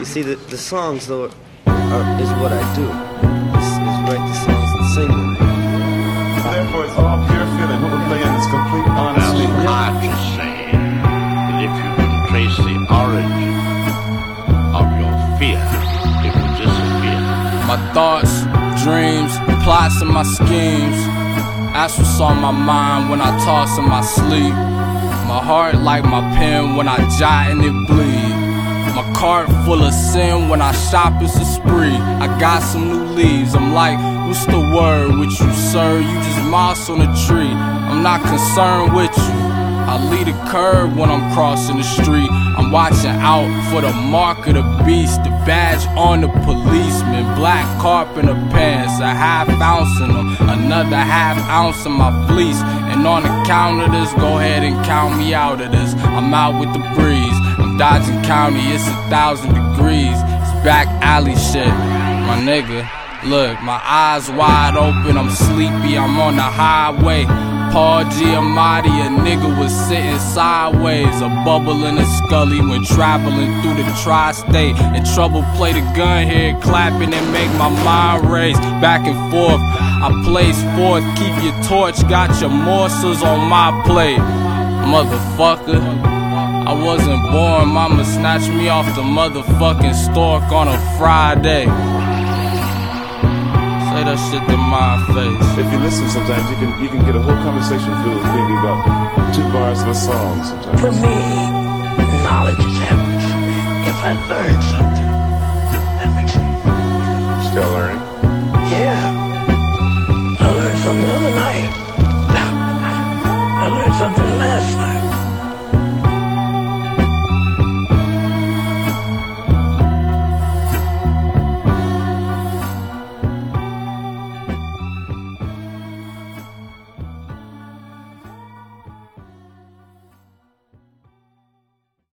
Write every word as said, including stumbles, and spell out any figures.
You see, the, the songs, though, are, is what I do. Is, is write the songs and sing them. Therefore, it's all pure feeling. What we're playing is complete honesty. It's hard to say that if you can trace the origin of your fear, it will disappear. My thoughts, dreams, plots, and my schemes. That's what's on my mind when I toss in my sleep. My heart like my pen when I jot and it bleed. My cart full of sin when I shop, it's a spree. I got some new leaves, I'm like, what's the word with you, sir? You just moss on a tree, I'm not concerned with you. I lead a curve when I'm crossing the street. I'm watching out for the mark of the beast, the badge on the policeman, black carpenter pants, a half ounce in them, another half ounce in my fleece. And on the count of this, go ahead and count me out of this. I'm out with the breeze, I'm dodging county, it's a thousand degrees. It's back alley shit, my nigga. Look, my eyes wide open, I'm sleepy, I'm on the highway. Paul Giamatti, a nigga was sitting sideways, a bubble in a scully when traveling through the tri-state. And trouble play the gun here, clapping and make my mind race. Back and forth, I place forth, keep your torch, got your morsels on my plate. Motherfucker, I wasn't born, mama snatched me off the motherfucking stork on a Friday. Say that shit to my face. If you listen sometimes, you can you can get a whole conversation filled with maybe about two bars of a song sometimes. For me, knowledge is everything. If I learn something,